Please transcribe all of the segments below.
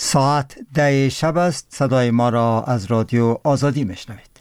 ساعت 10 شب است. صدای ما را از رادیو آزادی میشنوید.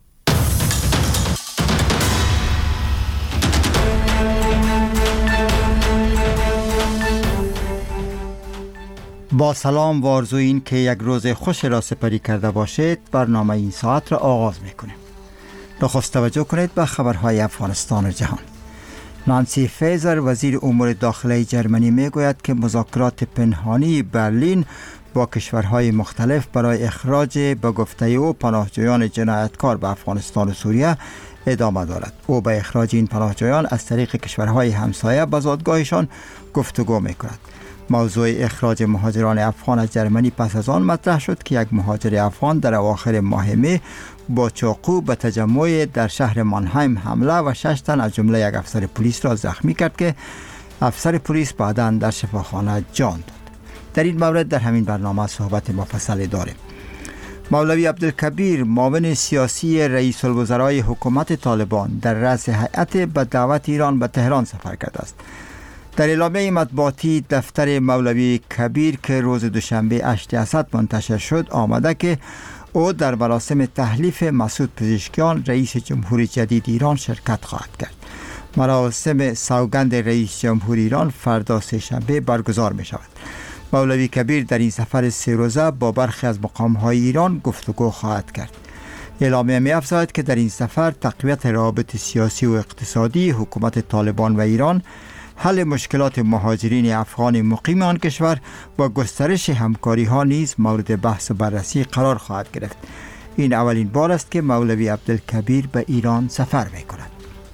با سلام و آرزوی این که یک روز خوش را سپری کرده باشید، برنامه این ساعت را آغاز میکنیم. نخست توجه کنید به خبرهای افغانستان و جهان. نانسی فیزر وزیر امور داخلی جرمنی میگوید که مذاکرات پنهانی برلین با کشورهای مختلف برای اخراج به گفته او پناهجویان جنایتکار به افغانستان و سوریه ادامه دارد. او به اخراج این پناهجویان از طریق کشورهای همسایه به زادگاهشان گفتگو میکند. موضوع اخراج مهاجران افغان از جرمنی پس از آن مطرح شد که یک مهاجر افغان در اواخر ماه می با چاقو به تجمع در شهر مانهایم حمله و 6 تن از جمله یک افسر پلیس را زخمی کرد که افسر پلیس بعداً در شفاخانه جان داد. در این مورد در همین برنامه صحبت مفصلی داریم. مولوی عبدالکبیر معاون سیاسی رئیس الوزرای حکومت طالبان در رأس هیئت به دعوت ایران به تهران سفر کرده است. در اعلامیه مطبوعاتی دفتر مولوی کبیر که روز دوشنبه 8 اسد منتشر شد آمده که او در مراسم تحلیف مسعود پزشکیان رئیس جمهوری جدید ایران شرکت خواهد کرد. مراسم سوگند رئیس جمهوری ایران فردا سه‌شنبه برگزار می شود. مولوی کبیر در این سفر 3 روزه با برخی از مقام‌های ایران گفتگو خواهد کرد. اعلامیه می افزاید که در این سفر تقویت روابط سیاسی و اقتصادی حکومت طالبان و ایران، حل مشکلات مهاجرین افغان مقیم آن کشور و گسترش همکاری ها نیز مورد بحث و بررسی قرار خواهد گرفت. این اولین بار است که مولوی عبدالکبیر به ایران سفر می کند.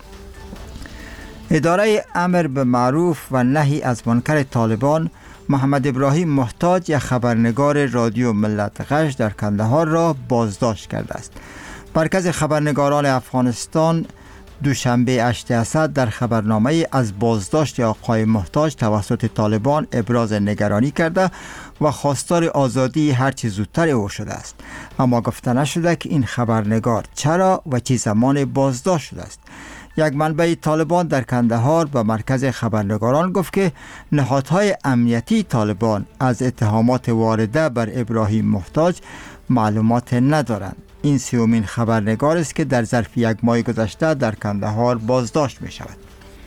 اداره امر به معروف و نهی از منکر طالبان محمد ابراهیم محتاج، یک خبرنگار رادیو ملت غژ در کندهار را بازداشت کرده است. مرکز خبرنگاران افغانستان دوشنبه 8 اسد در خبرنامه از بازداشت آقای محتاج توسط طالبان ابراز نگرانی کرده و خواستار آزادی هرچه زودتر او شده است، اما گفته نشده که این خبرنگار چرا و چه زمان بازداشت شده است. یک منبع طالبان در کندهار به مرکز خبرنگاران گفت که نهادهای امنیتی طالبان از اتهامات وارده بر ابراهیم محتاج معلومات ندارند. این 3مین خبرنگار است که در ظرف یک ماه گذشته در کندهار بازداشت می شود.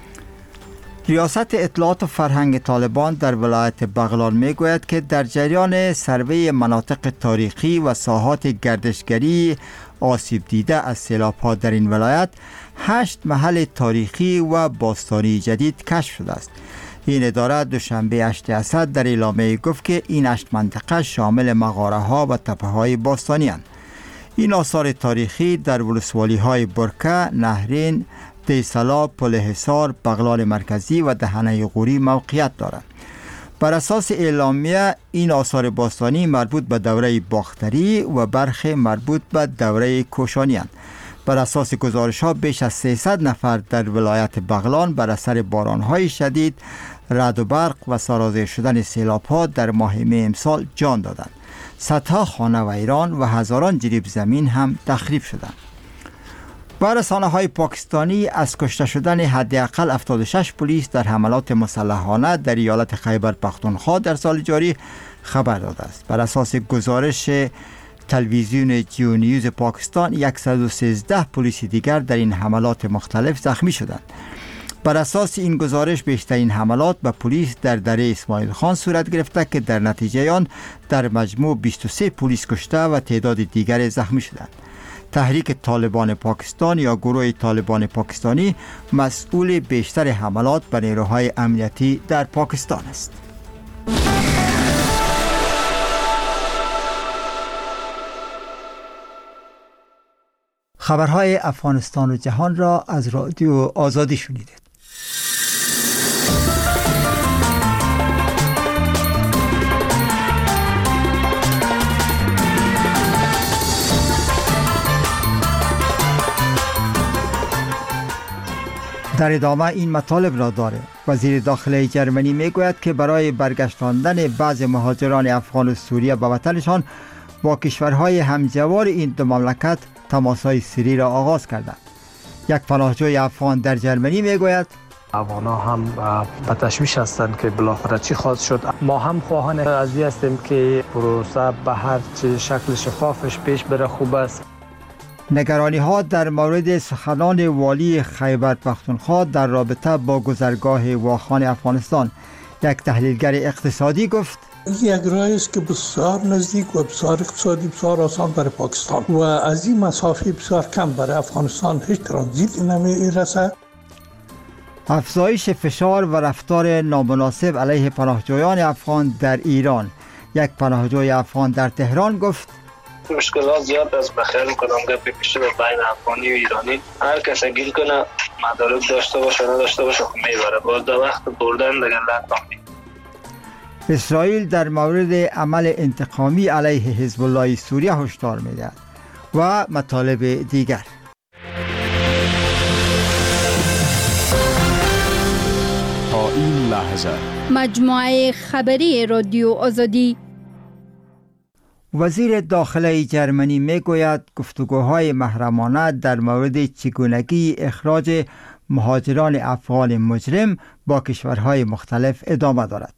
ریاست اطلاعات و فرهنگ طالبان در ولایت بغلان می گوید که در جریان سروی مناطق تاریخی و ساحات گردشگری آسیب دیده از سیلاب‌ها در این ولایت 8 محل تاریخی و باستانی جدید کشف شده است. این اداره دوشنبه 8 اسد در اعلامیه گفت که این 8 منطقه شامل مغاره‌ها و تپه‌های باستانی اند. این آثار تاریخی در ولسوالی‌های برکه، نهرین، دیسلا، پل حصار، بغلان مرکزی و دهنه غوری موقعیت دارند. بر اساس اعلامیه این آثار باستانی مربوط به دوره باختری و برخی مربوط به دوره کوشانی اند. بر اساس گزارش‌ها بیش از 300 نفر در ولایت بغلان بر اثر باران‌های شدید، رعد و برق و سرازیر شدن سیلاب‌ها در ماه می امسال جان دادند. صدها خانه و ایران و هزاران جریب زمین هم تخریب شدند. و رسانه‌های پاکستانی از کشته شدن حداقل 76 پلیس در حملات مسلحانه در ایالت خیبر پختونخوا در سال جاری خبر داده است. بر اساس گزارش تلویزیون جیو نیوز پاکستان 113 پلیس دیگر در این حملات مختلف زخمی شدند. بر اساس این گزارش بیشترین حملات به پلیس در دره اسماعیل خان صورت گرفته که در نتیجه آن در مجموع 23 پلیس کشته و تعداد دیگر زخمی شدند. تحریک طالبان پاکستان یا گروه طالبان پاکستانی مسئول بیشتر حملات بر نیروهای امنیتی در پاکستان است. خبرهای افغانستان و جهان را از رادیو آزادی شنیدید. در ادامه این مطالب را داره. وزیر داخلی جرمنی میگوید که برای برگشتاندن بعض مهاجران افغان و سوریه به وطنشان با کشورهای همجوار این دو مملکت تماس‌های سری را آغاز کردند. یک پناهجوی افغان در جرمنی میگوید افغان‌ها هم به تشویش هستند که بالاخره چی خواهد شد. ما هم خواهان از این هستیم که پروسه به هر چه شکل شفافش پیش بره خوب است. نگرانی ها در مورد سخنان والی خیبر پختونخوا در رابطه با گذرگاه واخان افغانستان. یک تحلیلگر اقتصادی گفت یک راهی است که بسیار نزدیک و بسیار اقتصادی بسیار آسان برای پاکستان و از این مسافه بسیار کم برای افغانستان هیچ ترانزیت نمی‌رسد. افزایش فشار و رفتار نامناسب علیه پناهجویان افغان در ایران. یک پناهجوی افغان در تهران گفت مشکلات زیاد است. بخیال کنم گپی پیش بین افغانی و ایرانی هر کس گیر کنه مدارک داشته باشه نداشته باشه خب میبره باز در وقت بردن دیگه لطفاً. اسرائیل در مورد عمل انتقامی علیه حزب الله سوریه هشدار می‌دهد و مطالب دیگر. تا این لحظه مجموعه خبری رادیو آزادی. وزیر داخله جرمنی میگوید گفتگوهای محرمانه در مورد چگونگی اخراج مهاجران افغان مجرم با کشورهای مختلف ادامه دارد.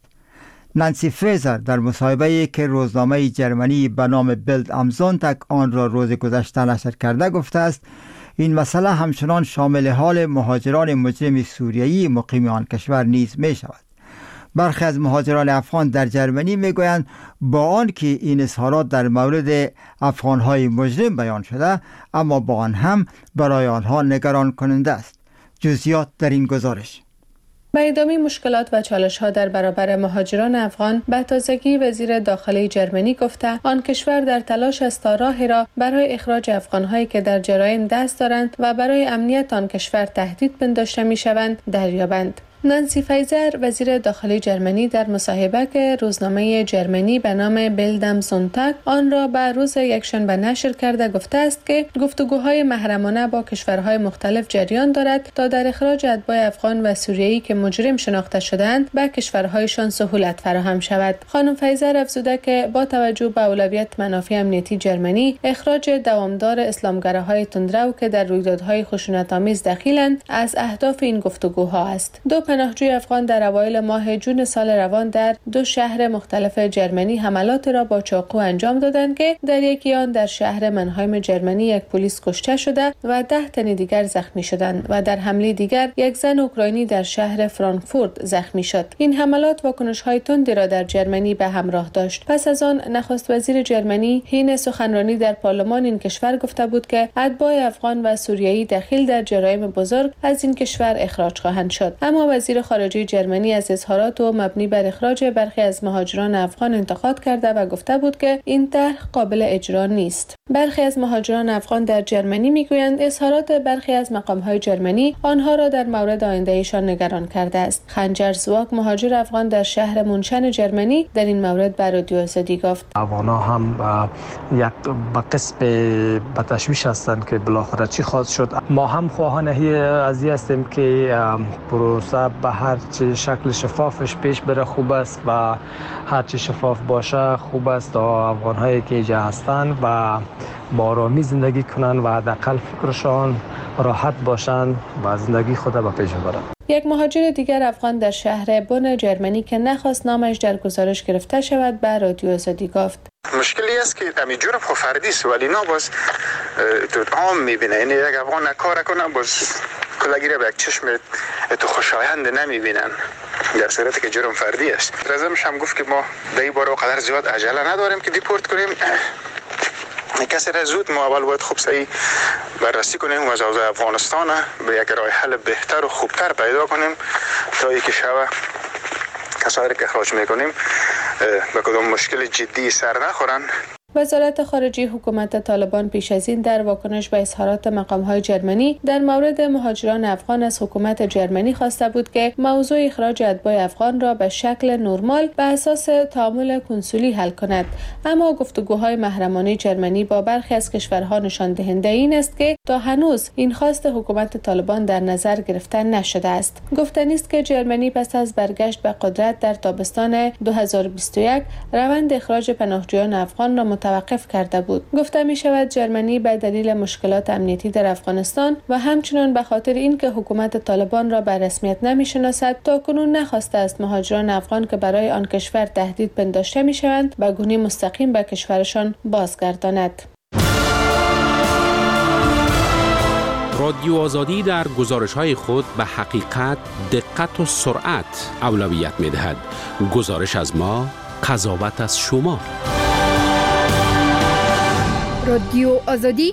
نانسی فریزر در مصاحبه‌ای که روزنامه جرمنی به نام بیلد ام زونتاگ آن را روز گذشته نشر کرده گفته است این مسئله همچنان شامل حال مهاجران مجرم سوریایی مقیم آن کشور نیز می شود. برخی از مهاجران افغان در جرمنی می گویند با آن که این اظهارات در مورد افغانهای مجرم بیان شده اما با آن هم برای آنها نگران کننده است. جزئیات در این گزارش. به ادامه مشکلات و چالش‌ها در برابر مهاجران افغان، به تازگی وزیر داخله جرمنی گفته آن کشور در تلاش است تا راهی را برای اخراج افغان‌هایی که در جرایم دست دارند و برای امنیت آن کشور تهدید پنداشته می‌شوند دریابند. نانسی فریزر وزیر داخلی جرمنی در مصاحبه که روزنامه جرمنی به نام بیلد ام زونتاگ آن را به روز یکشنبه نشر کرده گفته است که گفتگوهای محرمانه با کشورهای مختلف جریان دارد تا در اخراج اتباع افغان و سوریایی که مجرم شناخته شده‌اند به کشورهایشان سهولت فراهم شود. خانم فریزر افزوده که با توجه به اولویت منافع امنیتی جرمنی اخراج دوامدار اسلامگراهای تندرو که در رویدادهای خشونت‌آمیز دخیلند از اهداف این گفتگوها است. دو پناهجوی افغان در اوایل ماه جون سال روان در دو شهر مختلف جرمنی حملات را با چاقو انجام دادند که در یکی آن در شهر منهایم جرمنی یک پلیس کشته شده و 10 تن دیگر زخمی شدند و در حمله دیگر یک زن اوکراینی در شهر فرانکفورت زخمی شد. این حملات واکنش‌های تندی را در جرمنی به همراه داشت. پس از آن نخست وزیر جرمنی حین سخنرانی در پارلمان این کشور گفته بود که اتباع افغان و سوریایی دخیل در جرایم بزرگ از این کشور اخراج خواهند شد. اما وزیر خارجه جرمنی از اظهارات و مبنی بر اخراج برخی از مهاجران افغان انتقاد کرده و گفته بود که این طرح قابل اجرا نیست. برخی از مهاجران افغان در جرمنی میگویند اظهارات برخی از مقام‌های جرمنی آنها را در مورد آینده‌ایشان نگران کرده است. خنجر زواک مهاجر افغان در شهر مونشن جرمنی در این مورد بر رادیو آزادی گفت افغان‌ها هم یک به قسم به تشویش هستند که بالاخره چی خواهد شد. ما هم خواهان از این هستیم که پروسه به هر چه شکل شفافش پیش بره خوب است و هر چه شفاف باشه خوب است تا افغان‌هایی که اینجا هستند و با آرامی زندگی کنند و حداقل فکرشان راحت باشند و زندگی خود به پیش ببرند. یک مهاجر دیگر افغان در شهر بن جرمنی که نخواست نامش در گزارش گرفته شود به رادیو آزادی گفت مشکلی است که همین جرم خو فردی است ولی نه باز تو عام میبینه. یعنی یک افغان کار کنه باز کلاگیره به یک چشم تو خوشایند نمیبینن در صورتی که جرم فردی است. رزمش هم گفت که ما در این باره قدر زیاد عجله نداریم که دیپورت کنیم کسی را زود. ما اول باید خوب صحیح بررسی کنیم و اوضاع افغانستان به یک راه حل بهتر و خوبتر پیدا کنیم تا اینکه شب کسایی که اخراج میکنیم به کدام مشکل جدی سر نخورن. وزارت خارجه حکومت طالبان پیش از این در واکنش به اظهارات مقام‌های جرمنی در مورد مهاجران افغان از حکومت جرمنی خواسته بود که موضوع اخراج اتباع افغان را به شکل نرمال به اساس تعامل کنسولی حل کند. اما گفتگوهای محرمانه جرمنی با برخی از کشورها نشان دهنده این است که تا هنوز این خواست حکومت طالبان در نظر گرفته نشده است. گفتنی است که جرمنی پس از برگشت به قدرت در تابستان 2021 روند اخراج پناهجویان افغان را متوقف کرده بود. گفته می شود ژرمنی به دلیل مشکلات امنیتی در افغانستان و همچنین به خاطر اینکه حکومت طالبان را به رسمیت نمی‌شناسد تاکنون نخواسته است مهاجران افغان که برای آن کشور تهدید پنداشته می‌شوند به گونه مستقیم به کشورشان بازگرداند. رادیو آزادی در گزارش‌های خود به حقیقت، دقت و سرعت اولویت می‌دهد. گزارش از ما، قضاوت از شما. رادیو آزادی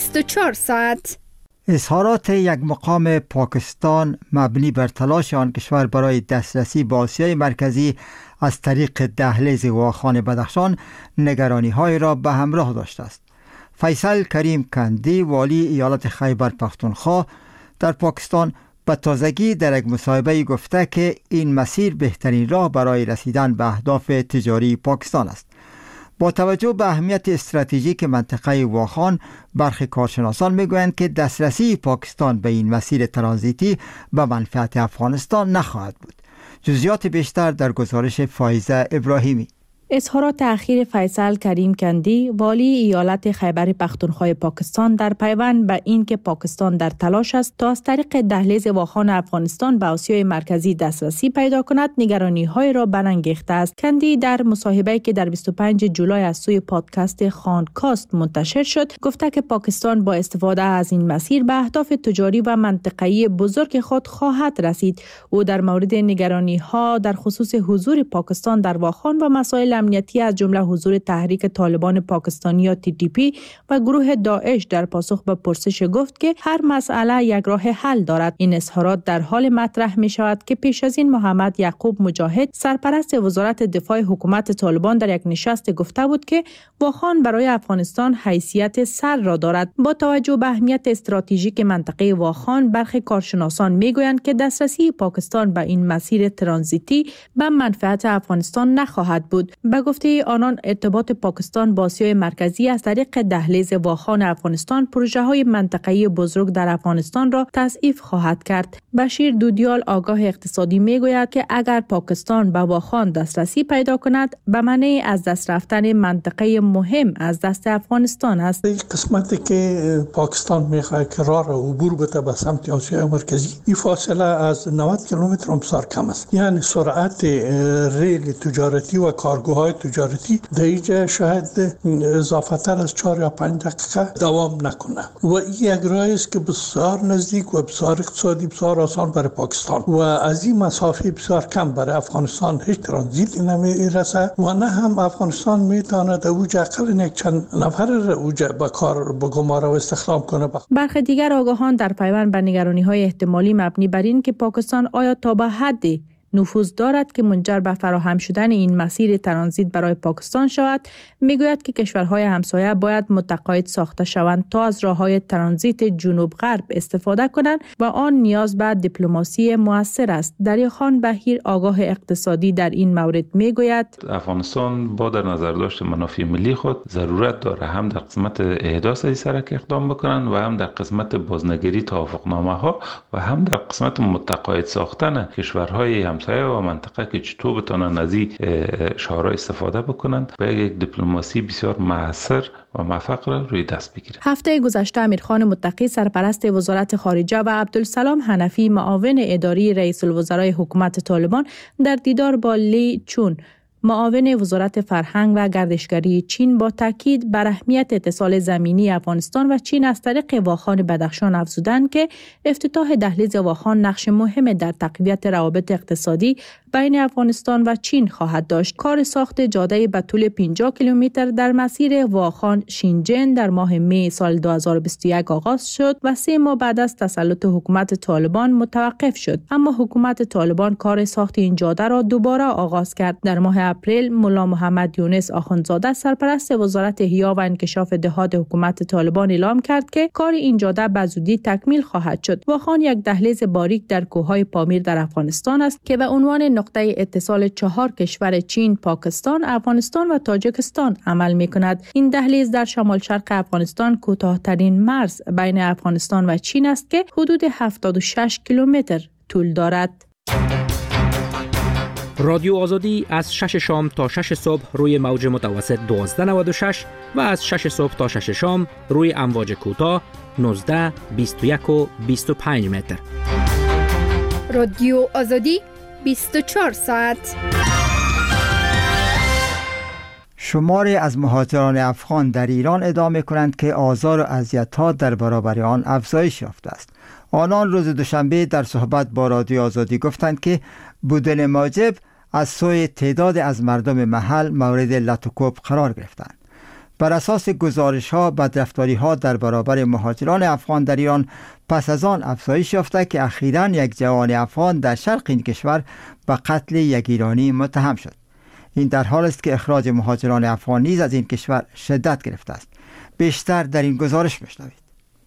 24 ساعت. اظهارات یک مقام پاکستان مبنی بر تلاش آن کشور برای دسترسی به آسیای مرکزی از طریق دهلیز واخان بدخشان نگرانی‌های را به همراه داشته است. فیصل کریم کندی والی ایالت خیبر پختونخوا در پاکستان به تازگی در یک مصاحبه گفته که این مسیر بهترین راه برای رسیدن به اهداف تجاری پاکستان است. با توجه به اهمیت استراتژیک منطقه واخان، برخی کارشناسان میگویند که دسترسی پاکستان به این مسیر ترانزیتی به منفعت افغانستان نخواهد بود. جزئیات بیشتر در گزارش فایزه ابراهیمی. اظهارات اخیر فیصل کریم کندی والی ایالت خیبر پختونخوا پاکستان در پیوند به این که پاکستان در تلاش است تا از طریق دهلیز واخان افغانستان به آسیای مرکزی دسترسی پیدا کند نگرانی‌های را برانگیخته است. کندی در مصاحبه‌ای که در 25 جولای از سوی پادکست خانکاست منتشر شد گفته که پاکستان با استفاده از این مسیر به اهداف تجاری و منطقه‌ای بزرگ خود خواهد رسید. او در مورد نگرانی‌ها در خصوص حضور پاکستان در واخان و مسائل امنیتی از جمله حضور تحریک طالبان پاکستانی یا TTP و گروه داعش در پاسخ به پرسش گفت که هر مسئله یک راه حل دارد. این اظهارات در حال مطرح می شود که پیش از این محمد یعقوب مجاهد سرپرست وزارت دفاع حکومت طالبان در یک نشست گفته بود که واخان برای افغانستان حیثیت سر را دارد. با توجه به اهمیت استراتژیک منطقه واخان، برخی کارشناسان می گویند که دسترسی پاکستان به این مسیر ترانزیتی به منفعت افغانستان نخواهد بود. به گفته آنان ارتباط پاکستان با آسیای مرکزی از طریق دهلیز واخان افغانستان پروژه‌های منطقه‌ای بزرگ در افغانستان را تضعیف خواهد کرد. بشیر دودیال آگاه اقتصادی میگوید که اگر پاکستان به واخان دسترسی پیدا کند به معنی از دست رفتن منطقه مهم از دست افغانستان است. این قسمتی که پاکستان میخواد که راه را عبور بده به سمت آسیای مرکزی، این فاصله از 90 کیلومتر بسیار کم است. یعنی سرعت ریل تجارتی و کارگوهای تجارتی در اینجا شاید اضافه تر از 4 یا 5 دقیقه دوام نکنه و این یک راهی است که بسیار نزدیک و بسیار اقتصادی بسیار آسان برای پاکستان و از این مسافه بسیار کم برای افغانستان هیچ ترانزیت نمیرسه و نه هم افغانستان میتواند اوجا اقل یک چند نفر اوجا به کار به گماره و استخدام کنه. برخی دیگر آگاهان در پیوند به نگرانی‌های احتمالی مبنی بر این که پاکستان آیا تا به حدی نفوذ دارد که منجر به فراهم شدن این مسیر ترانزیت برای پاکستان شود، میگوید که کشورهای همسایه باید متقاعد ساخته شوند تا از راههای ترانزیت جنوب غرب استفاده کنند و آن نیاز به دیپلماسی مؤثر است. دریاخان بهیر آگاه اقتصادی در این مورد میگوید افغانستان با در نظر داشت منافع ملی خود ضرورت داره هم در قسمت احداث این سرک اقدام بکنند و هم در قسمت بازنگری توافقنامه ها و هم در قسمت متقاعد ساختن کشورهای همسایه و منطقه که چطور بتونن از این شعارها استفاده بکنن به یک دیپلماسی بسیار مؤثر و موفق را روی دست بگیرند. هفته گذشته امیرخان متقی سرپرست وزارت خارجه و عبدالسلام حنفی معاون اداری رئیس الوزرای حکومت طالبان در دیدار با لی چون معاون وزارت فرهنگ و گردشگری چین با تاکید بر اهمیت اتصال زمینی افغانستان و چین از طریق واخان بدخشان افزودند که افتتاح دهلیز واخان نقش مهم در تقویت روابط اقتصادی بین افغانستان و چین خواهد داشت. کار ساخت جاده به طول 50 کیلومتر در مسیر واخان شینجن در ماه می سال 2021 آغاز شد و 3 ماه بعد از تسلط حکومت طالبان متوقف شد. اما حکومت طالبان کار ساخت این جاده را دوباره آغاز کرد. در ماه اپریل ملا محمد یونس آخوندزاده سرپرست وزارت احیا و انکشاف دهات حکومت طالبان اعلام کرد که کار این جاده به زودی تکمیل خواهد شد. واخان یک دهلیز باریک در کوههای پامیر در افغانستان است که به عنوان نقطه اتصال 4 کشور چین، پاکستان، افغانستان و تاجیکستان عمل می‌کند. این دهلیز در شمال شرق افغانستان کوتاه‌ترین مرز بین افغانستان و چین است که حدود 76 کیلومتر طول دارد. رادیو آزادی از 6 شام تا 6 صبح روی موج متوسط 1296 و از 6 صبح تا 6 شام روی امواج کوتاه 19، 21 و 25 متر. رادیو آزادی 24 ساعت. شماری از مهاجران افغان در ایران ادعا می‌کنند که آزار و اذیت‌ها در برابر آن افزایش یافته است. آنان روز دوشنبه در صحبت با رادیو آزادی گفتند که بودن موجب از سوی تعداد از مردم محل مورد لطوکوب قرار گرفتند. بر اساس گزارش‌ها بدرفتاری‌ها در برابر مهاجران افغان در ایران پس از آن افزایش یافته که اخیراً یک جوان افغان در شرق این کشور به قتل یک ایرانی متهم شد. این در حال است که اخراج مهاجران افغان نیز از این کشور شدت گرفته است. بیشتر در این گزارش بشنوید.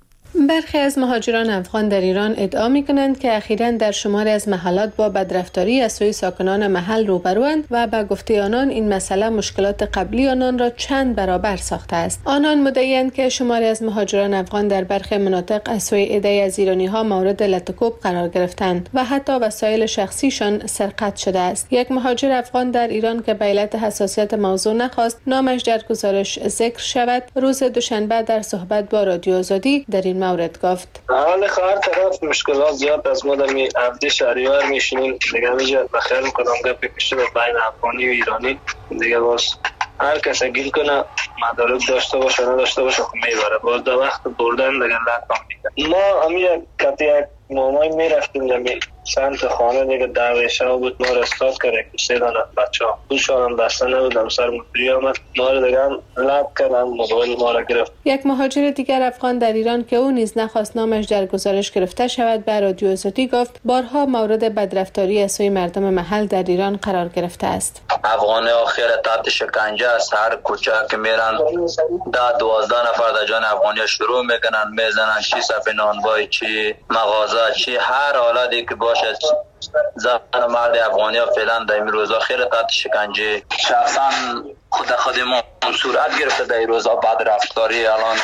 برخی از مهاجران افغان در ایران ادعا می‌کنند که اخیراً در شماری از محلات با بدرفتاری از سوی ساکنان محل روبروند و به گفته آنان این مسئله مشکلات قبلی آنان را چند برابر ساخته است. آنان مدعی‌اند که شماری از مهاجران افغان در برخی مناطق از سوی عده‌ای از ایرانی‌ها مورد لطوکوب قرار گرفتند و حتی وسایل شخصیشان سرقت شده است. یک مهاجر افغان در ایران که به علت حساسیت موضوع نخواست نامش در گزارش ذکر شود، روز دوشنبه در صحبت با رادیو آزادی در این مورد گفت: حال هر طرف مشکلات زیاد از ما در عبد شهریور میشینیم دیگه میجا بخیر میکنم گپ پیش به بین افغانی و ایرانی دیگه باز هر کس گیر کنه مدارک داشته باشه نداشته باشه خب میبره باز در وقت بردن دیگه لطم میگه. ما همین کتی یک مامای میرفتیم در سمت خانه دیگه درویشه بود ما را استاد کرده که 3 دانه بچه ها دوشان هم بسته نبودم سر مدری آمد ما را دیگه لب کردن موبایل ما را گرفت. یک مهاجر دیگر افغان در ایران که او نیز نخواست نامش در گزارش گرفته شود به رادیو آزادی گفت بارها مورد بدرفتاری از سوی مردم محل در ایران قرار گرفته است. افغان آخر تحت شکنجه است. هر کوچه که میرن 10-12 نفر در جان افغانی شروع میکنن میزنن چی صف نانوای چی مغازه چی هر حالتی که باشه زن مرد افغانی ها فعلا در این روزا خیلی تحت شکنجه شخصا خود ما صورت گرفته در این روزا بدرفتاری الان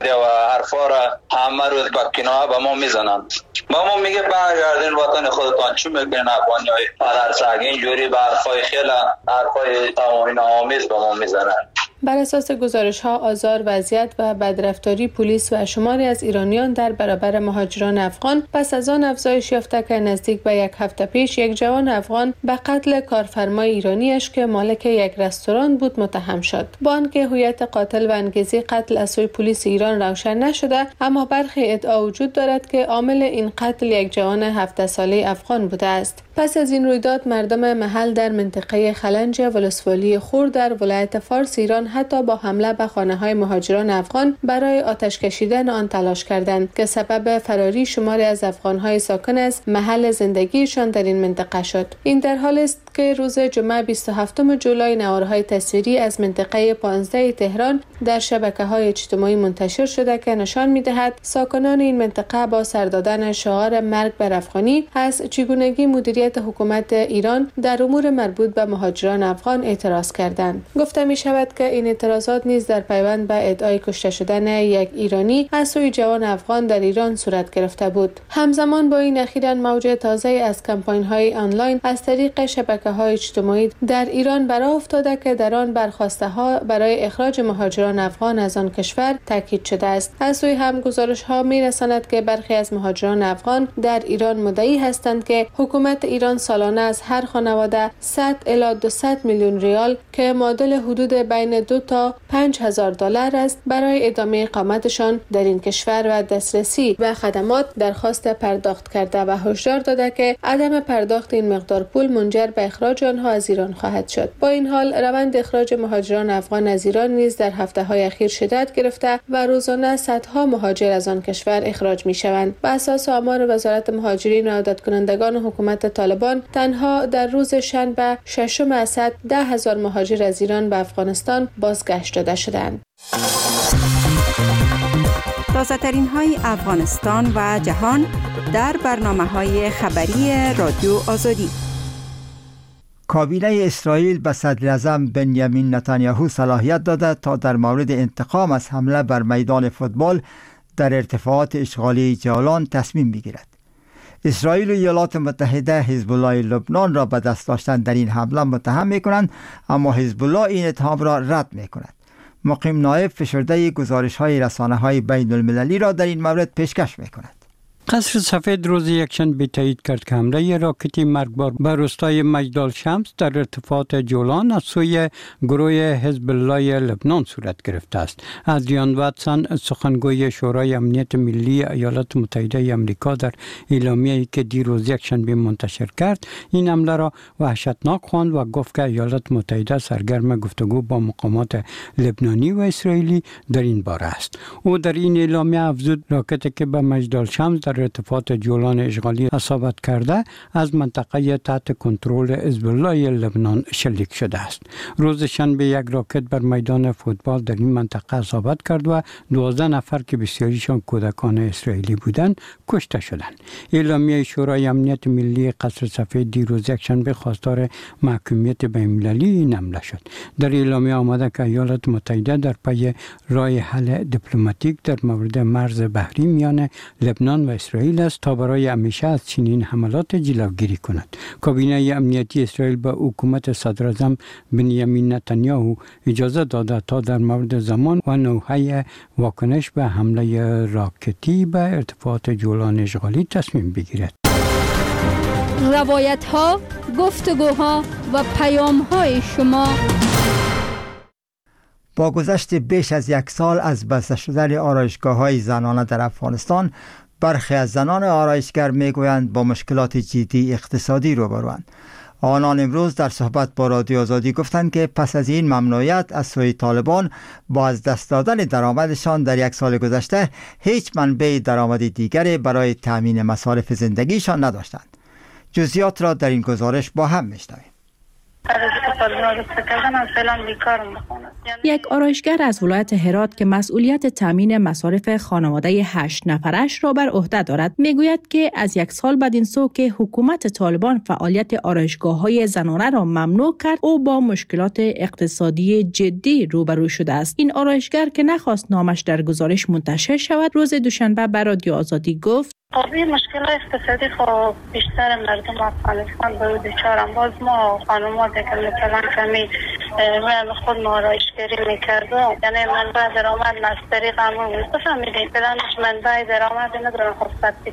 و حرفا را همه روز با کنایه به ما میزنن. با ما میگه برگردین وطن خودتان چی میکنین افغانی های پدر سگ اینجوری به حرفای خیلی حرفای توهین آمیز به ما میزنن. بر اساس گزارش‌ها آزار وضعیت و بدرفتاری پلیس و شماری از ایرانیان در برابر مهاجران افغان پس از آن افزایش یافته که نزدیک به یک هفته پیش یک جوان افغان به قتل کارفرمای ایرانیش که مالک یک رستوران بود متهم شد. با آنکه هویت قاتل و انگیزه قتل از سوی پلیس ایران روشن نشده اما برخی ادعا وجود دارد که عامل این قتل یک جوان 17 ساله افغان بوده است. پس از این رویداد مردم محل در منطقه خلنج ولسوالی خور در ولایت فارس ایران حتی با حمله به خانه‌های مهاجران افغان برای آتش کشیدن آن تلاش کردند که سبب فراری شماری از افغان‌های ساکن از محل زندگیشان در این منطقه شد. این در حالی است که روز جمعه 27 جولای نوارهای تصویری از منطقه 15 تهران در شبکه‌های اجتماعی منتشر شده که نشان می‌دهد ساکنان این منطقه با سر دادن شعار مرگ بر افغانی از چگونگی مدیریت حکومت ایران در امور مربوط به مهاجران افغان اعتراض کردند. گفته می شود که این اعتراضات نیز در پیوند به ادعای کشته شدن یک ایرانی از سوی جوان افغان در ایران صورت گرفته بود. همزمان با این اخیراً موج تازه از کمپاین‌های آنلاین از طریق شبکه‌های اجتماعی در ایران برآ افتاده که در آن برخواسته‌ها برای اخراج مهاجران افغان از آن کشور تاکید شده است. از سوی هم گزارش‌ها می‌رساند که برخی از مهاجران افغان در ایران مدعی هستند که حکومت ایران سالانه از هر خانواده 100 الی 200 میلیون ریال که معادل حدود بین 2 تا 5000 دلار است برای ادامه اقامتشان در این کشور و دسترسی به خدمات درخواست پرداخت کرده و هشدار داده که عدم پرداخت این مقدار پول منجر به اخراج آنها از ایران خواهد شد. با این حال روند اخراج مهاجران افغان از ایران نیز در هفته‌های اخیر شدت گرفته و روزانه صدها مهاجر از آن کشور اخراج می‌شوند. بر اساس آمار وزارت مهاجرین و عادت کنندگان حکومت طالبان تنها در روز شنبه 6 اسد 10,000 مهاجر از ایران به افغانستان بازگشت داده شدند. تازه‌ترین های افغانستان و جهان در برنامه‌های خبری رادیو آزادی. کابینه اسرائیل به صدر اعظم بنیامین نتانیاهو صلاحیت داده تا در مورد انتقام از حمله بر میدان فوتبال در ارتفاعات اشغالی جولان تصمیم بگیرد. اسرائیل و ایالات متحده حزب الله لبنان را به دست داشتن در این حمله متهم می‌کنند، اما حزب الله این اتهام را رد می‌کند. مقیم نایب فشرده گزارش‌های رسانه‌های بین المللی را در این مورد پیشکش می‌کند. قصر سفید روز یکشنبه تایید کرد که حمله راکتی مرگبار به روستای مجدال شمس در ارتفاعات جولان از سوی گروه حزب الله لبنان صورت گرفته است. ادریان واتسون سخنگوی شورای امنیت ملی ایالات متحده آمریکا در اعلامیه‌ای که دیروز یکشنبه منتشر کرد این حمله را وحشتناک خواند و گفت که ایالات متحده سرگرم گفتگو با مقامات لبنانی و اسرائیلی در این باره است. او در این اعلامیه افزود راکتی که به مجدال شمس در ارتفاعات جولان اشغالی اصابت کرده از منطقه تحت کنترل حزب الله لبنان شلیک شده است. روز شنبه یک راکت بر میدان فوتبال در این منطقه اصابت کرد و 12 نفر که بسیاریشان کودکان اسرائیلی بودند کشته شدند. اعلامیه شورای امنیت ملی قصر سفید دیروز یکشنبه خواستار محکومیت بین‌المللی این حمله شد. در اعلامیه آمده که ایالات متحده در پی راه حل دیپلماتیک در مورد مرز بحری میان لبنان و اسرائیل است تا برای همیشه از چنین حملات جلوگیری کند. کابینه امنیتی اسرائیل به حکومت صدراعظم بنیامین نتانیاهو اجازه داده تا در مورد زمان و نوعه واکنش به حمله راکتی به ارتفاعات جولان اشغالی تصمیم بگیرد. روایت ها، گفتگوها و پیام های شما. با گذشت بیش از یک سال از بسته شدن آرایشگاه‌های زنانه در افغانستان، برخی از زنان آرایشگر میگویند با مشکلات جدی اقتصادی روبروند. آنان امروز در صحبت با رادیو آزادی گفتند که پس از این ممنوعیت از سوی طالبان با از دست دادن درآمدشان در یک سال گذشته هیچ منبع درآمد دیگری برای تأمین مصارف زندگیشان نداشتند. جزئیات را در این گزارش با هم میشنویم. یک آرایشگر از ولایت هرات که مسئولیت تامین مصارف خانواده 8 نفرش را بر عهده دارد میگوید که از یک سال بعد این سو که حکومت طالبان فعالیت آرایشگاه‌های زنانه را ممنوع کرد او با مشکلات اقتصادی جدی روبرو شده است. این آرایشگر که نخواست نامش در گزارش منتشر شود روز دوشنبه بر رادیو آزادی گفت این مشکل اقتصادی خب بیشتر مردم افغانستان به دچارم. باز ما خانم‌ها که مثلا کمی خود ما آرایشگری میکردم، یعنی منبع درآمد از طریق همون فهمیدیم فعلا منبع درآمدی ندارم. خب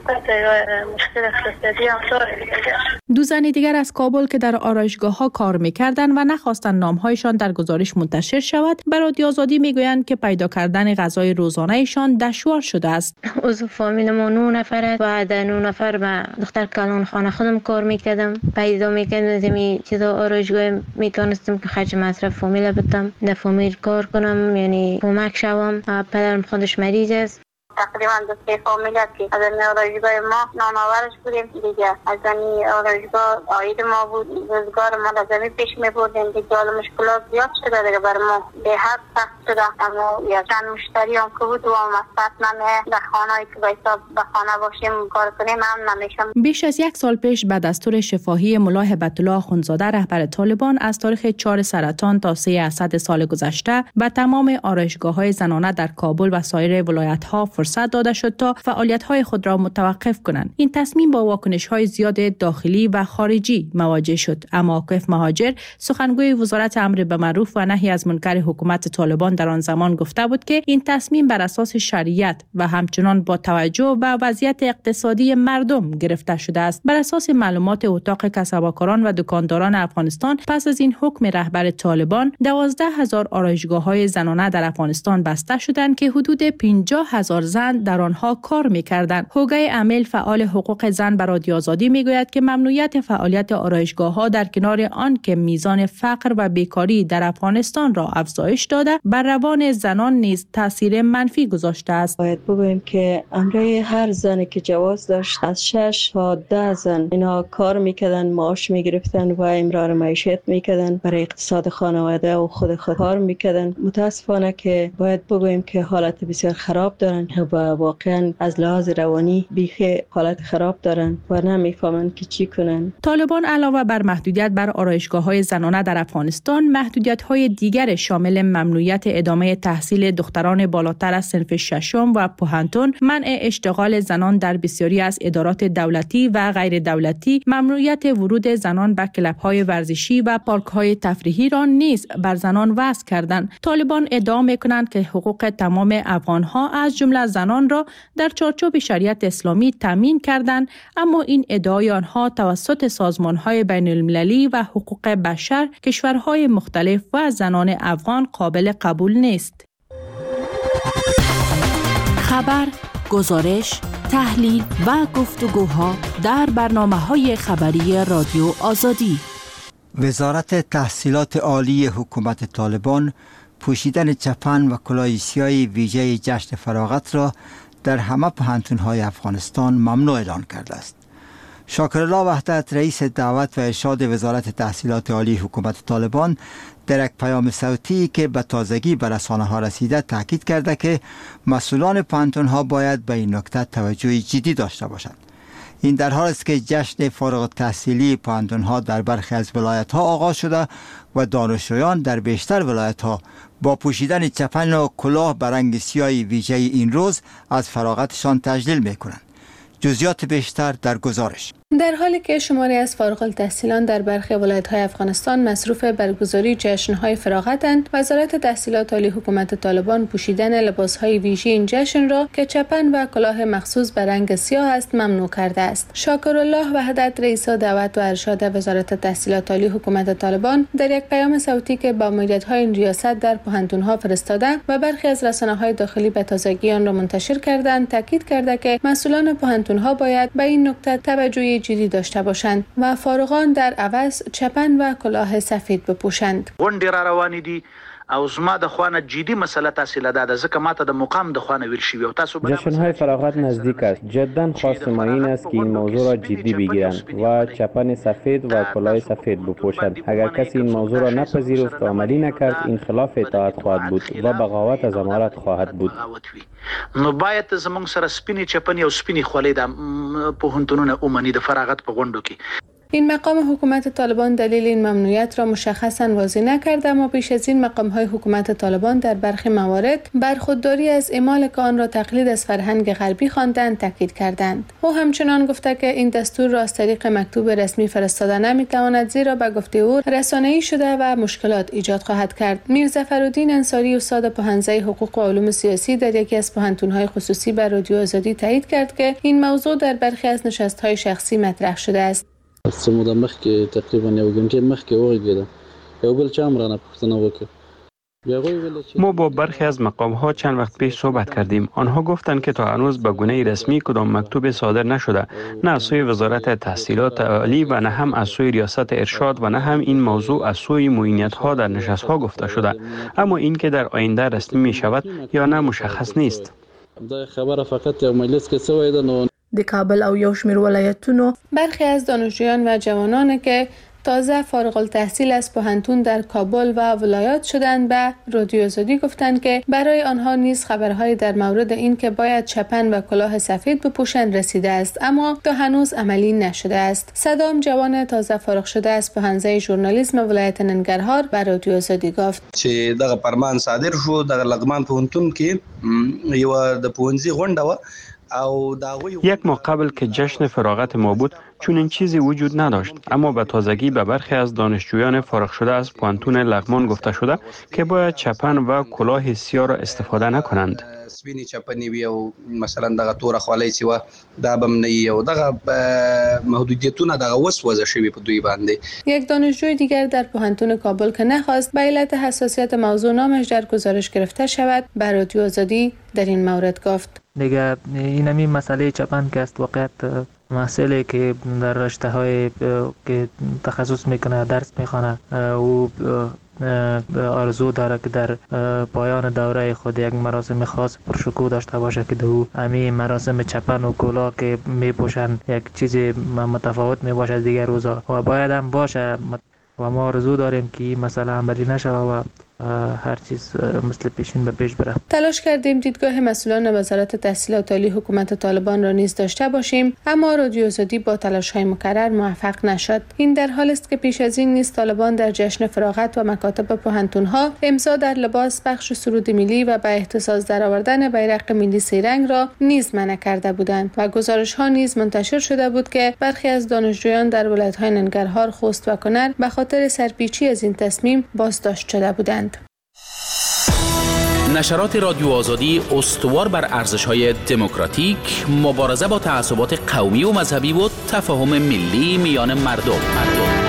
مشکل اقتصادی هم داره. دو زن دیگر از کابل که در آرایشگاه‌ها کار میکردند و نخواستند نام‌هایشان در گزارش منتشر شود به رادیو آزادی میگویند که پیدا کردن غذای روزانه‌شان دشوار شده است. عضو فامیل ما 9 نفر و در 9 نفر به دختر کلان خانه خودم کار میکردم. پیدا میکردم این چیزا آرایشگاه میتونستم که خرج مصرف فامیل بدم، در فامیل کار کنم، یعنی کمک شوم. پدرم خودش مریض است. تقریبا 2 فامیل که از آرایشگاه ما نامآورش بودیم دیگه. از این آرایشگاه عاید ما بود، روزگار ما لازمی پیش میبردیم دیگه. حالا مشکلات زیاد شده دیگه بر ما، به حد سخت شده. اما یا چند مشتری هم که بود و مصرف نمیه در خانه‌ای که باید به خانه باشیم کار کنیم هم نمیشم. بیش از یک سال پیش به دستور شفاهی ملا هبت الله اخوندزاده رهبر طالبان از تاریخ 4 سرطان تا 3 اسد سال گذشته به تمام آرایشگاه‌های زنانه در کابل و سایر ولایت‌ها فرصت داده شد تا فعالیت‌های خود را متوقف کنند. این تصمیم با واکنش‌های زیاد داخلی و خارجی مواجه شد. اما عاکف مهاجر سخنگوی وزارت امر بالمعروف و نهی از منکر حکومت طالبان در آن زمان گفته بود که این تصمیم بر اساس شریعت و همچنان با توجه به وضعیت اقتصادی مردم گرفته شده است. بر اساس معلومات اتاق کسب‌وکاران و دکانداران افغانستان پس از این حکم رهبر طالبان 12,000 آرایشگاه‌های زنانه در افغانستان بسته شدند که حدود 50,000 زن در آنها کار می‌کردند. هوگه امیل فعال حقوق زن بر رادیو آزادی میگوید که ممنوعیت فعالیت آرایشگاه‌ها در کنار آن که میزان فقر و بیکاری در افغانستان را افزایش داده بر روان زنان نیز تاثیر منفی گذاشته است. باید بگوییم که امروی هر زنی که جواز داشت از 6 تا 10 زن اینا کار میکردن، معاش میگرفتن و امرار معیشت میکردن، برای اقتصاد خانواده و خود کار میکردن. متاسفانه که باید بگوییم که حالت بسیار خراب دارن. و واقعا از لحاظ روانی بیخی حالت خراب دارن و نمیفهمن که چی کنن. طالبان علاوه بر محدودیت بر آرایشگاه‌های زنانه در افغانستان، محدودیت‌های دیگر شامل ممنوعیت ادامه تحصیل دختران بالاتر از صنف ششم و پوهنتون، منع اشتغال زنان در بسیاری از ادارات دولتی و غیر دولتی، ممنوعیت ورود زنان به کلب‌های ورزشی و پارک‌های تفریحی را نیز بر زنان وضع کردند. طالبان ادعا می‌کنند که حقوق تمام افغان‌ها از جمله زنان را در چارچوب شریعت اسلامی تامین کردند، اما این ادعای آنها توسط سازمان‌های بین‌المللی و حقوق بشر کشورهای مختلف و زنان افغان قابل قبول نیست. خبر، گزارش، تحلیل و گفتگوها در برنامه‌های خبری رادیو آزادی. وزارت تحصیلات عالی حکومت طالبان پوشیدن چپن و کلاه سیاه ویژه جشن فراغت را در همه پوهنتون‌های افغانستان ممنوع اعلان کرده است. شاکرالله وحدت، رئیس دعوت و ارشاد وزارت تحصیلات عالی حکومت طالبان، در یک پیام صوتی که به تازگی به رسانه‌ها رسیده تاکید کرده که مسئولان پوهنتون‌ها باید به این نکته توجه جدی داشته باشند. این در حالی است که جشن فارغ التحصیلی پوهنتون‌ها در برخی از ولایت‌ها آغاز شده و دانشجویان در بیشتر ولایت‌ها با پوشیدن چپن و کلاه به رنگ سیاه ویژه این روز از فراغتشان تجلیل می‌کنند. جزئیات بیشتر در گزارش. در حالی که شماری از فارغ التحصیلان در برخی ولایت‌های افغانستان مصروف برگزاری جشن‌های فراغتند، وزارت تحصیلات عالی حکومت طالبان پوشیدن لباس‌های ویژه این جشن را که چپن و کلاه مخصوص به رنگ سیاه است ممنوع کرده است. شاکرالله وحدت، رئیس دعوت و ارشاد وزارت تحصیلات عالی حکومت طالبان، در یک پیام صوتی که با مدیریت‌های این ریاست در پوهنتون‌ها فرستاده و برخی از رسانه‌های داخلی به تازگی آن را منتشر کردند، تاکید کرده که مسئولان پوهنتون‌ها باید به این نکته توجه جدی داشته باشند و فارغان در عوض چپن و کلاه سفید بپوشند. غونډې را روانې دي او زما د خوانه جدي مسله تحصیل ده ځکه ماته د مقام د خوانه ویل شوی او تاسو جشن‌های فراغت نزدیک است. جدا خواست ما این است که این موضوع را جدی بگیرند و چپن سفید و کلاه سفید بپوشند. اگر کسی این موضوع را نپذیرفت و عملی نکرد، این خلاف اطاعت خواهد بود و بغاوت از امارت خواهد بود. نو باید زمونږ سره سپینې چپنې او سپینې خولۍ د پوهنتونونه اومني د فراغت په غونډو کې. این مقام حکومت طالبان دلیل این ممنوعیت را مشخصاً واضح نکرده، اما پیش از این مقام‌های حکومت طالبان در برخی موارد بر خودداری از اعمال که آن را تقلید از فرهنگ غربی خواندند تاکید کردند. او همچنان گفته که این دستور را از طریق مکتوب رسمی فرستاده نمی‌تواند، زیرا به گفته او رسانه‌ای شده و مشکلات ایجاد خواهد کرد. میرظفرالدین انصاری، استاد پوهنځی حقوق و علوم سیاسی در یکی از پوهنتون‌های خصوصی بر رادیو آزادی تایید کرد که این موضوع در برخی از نشست‌های شخصی مطرح شده است. سموده مخکې تقریبا یو غنټه مخکې وغږیدم یو بل چا مرانه پوښتنه وکړه. ما با برخی از مقام‌ها چند وقت پیش صحبت کردیم. آنها گفتند که تا هنوز به گونه رسمی کدام مکتوب صادر نشده، نه از سوی وزارت تحصیلات عالی و نه هم از سوی ریاست ارشاد و نه هم این موضوع از سوی معینت‌ها در نشست‌ها گفته شده. اما این که در آینده رسمی می شود یا نه مشخص نیست. دا خبره فقط یو مجلس کې سوی ده. نو د کابل او یو شمېر ولایتونو برخی از دانشجویان و جوانان که تازه فارغ التحصیل از پوهنتون در کابل و ولایات شدند به رادیو آزادی گفتند که برای آنها نیز خبرهایی در مورد این که باید چپن و کلاه سفید بپوشند رسیده است، اما تا هنوز عملی نشده است. صدام، جوان تازه فارغ شده از پوهنځی ژورنالیسم ولایت ننګرهار به رادیو آزادی گفت چې دغه فرمان صادر شو د لغمان پوهنتون کې یو د پوهنځي غونډه و. یک ماه قبل که جشن فراغت ما بود چون این چیزی وجود نداشت، اما به تازگی به برخی از دانشجویان فارغ شده از پوهنتون لغمان گفته شده که باید چپن و کلاه سیاه را استفاده نکنند. سپینې چپنې وي او مثلا دغه توره خولۍ چې وه دا به هم نه وي او دغه محدودیتونه دغه وسوځه شوي په دوی باندې. یک دانشجوی دیگر در پوهنتون کابل که نخواست به علت حساسیت موضوع نامش در گزارش گرفته شود به رادیو آزادی در این مورد گفت دیگه اینمی مسئله چپن که است واقعیت مسئله که در رشته‌های که تخصص میکنه درس میخوانه او آرزو داره که در پایان دوره خود یک مراسم خاص پرشکوه داشته باشه که دو همین مراسم چپن و کلاه که میپوشن یک چیز متفاوت میباشه از دیگر روزا و باید هم باشه و ما آرزو داریم که مثلا عملی نشه و هر چیز مثل پیشین به پیش بره. تلاش کردیم دیدگاه مسئولان وزارت تحصیلات عالی حکومت طالبان را نیز داشته باشیم، اما رادیو آزادی با تلاش‌های مکرر موفق نشد. این در حالی است که پیش از این نیز طالبان در جشن فراغت و مکاتب پوهنتون‌ها امضا در لباس بخش سرود ملی و به اهتزاز درآوردن بیرق ملی سه‌رنگ را نیز منع کرده بودند و گزارش‌ها نیز منتشر شده بود که برخی از دانشجویان در ولایت‌های ننگرهار، خوست و کنر به خاطر سرپیچی از این تصمیم بازداشت شده بودند. نشرات رادیو آزادی استوار بر ارزش‌های دموکراتیک، مبارزه با تعصبات قومی و مذهبی و تفاهم ملی میان مردم.